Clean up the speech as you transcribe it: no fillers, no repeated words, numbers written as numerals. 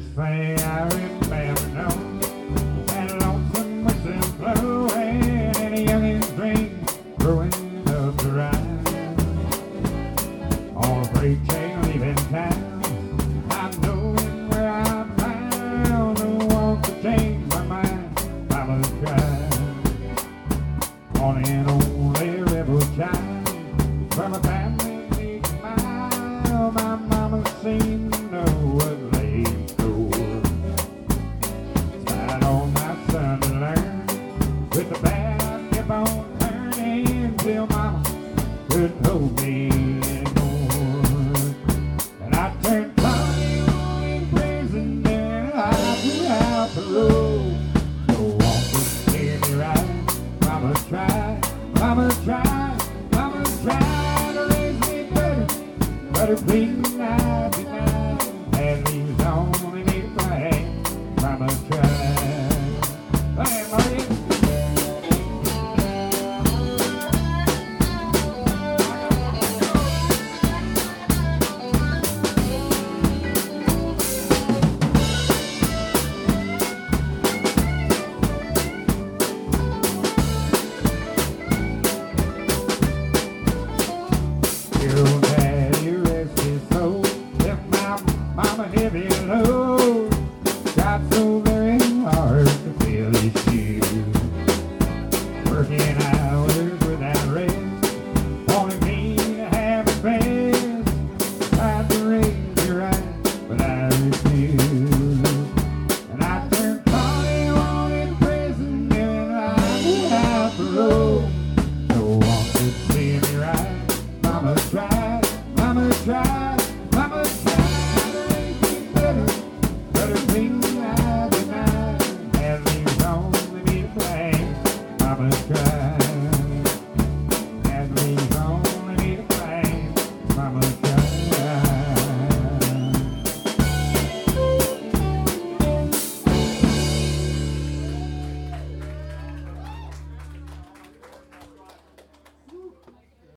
First thing I remember knowing that lonesome whistle blowing and a youngin's dream growing up to ride on a freight train leaving town. Not knowing where I'm bound, no one to change my mind. Mama's cried on an only rebel child from a family big mile. My mama seemed to know what lay in store. Tried on my son to learn with the bad I kept on turning till mama couldn't hold me anymore. And I turned 21 in prison and I threw out the road. No one could steer me right. Mama tried, mama tried, mama tried to raise me better, but her pleading I denied. And leaves only me for hand. Mama tried. Hey, Marty. Your old daddy rest his soul, left my mama heavy load. Tried so very hard to fill his shoes, working hours without rest, wanted me to have his best. Tried to raise you right, but I refused. And I turned 21 in prison and I moved out the road. No one could see me right. Mama tried, mama tried, mama tried to raise me better, but her